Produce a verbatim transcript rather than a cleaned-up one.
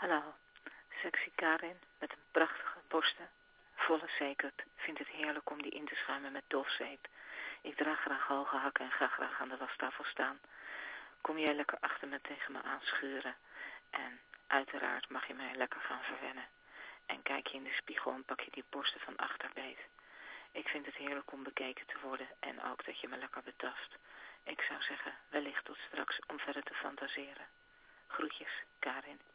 Hallo, sexy Karin met een prachtige borsten, volle zeekert. Vind het heerlijk om die in te schuimen met dofzeep. Ik draag graag hoge hakken en ga graag aan de wastafel staan. Kom jij lekker achter me tegen me aanschuren. En uiteraard mag je mij lekker gaan verwennen. En kijk je in de spiegel en pak je die borsten van achterbeet. Ik vind het heerlijk om bekeken te worden en ook dat je me lekker betast. Ik zou zeggen, wellicht tot straks om verder te fantaseren. Groetjes, Karin.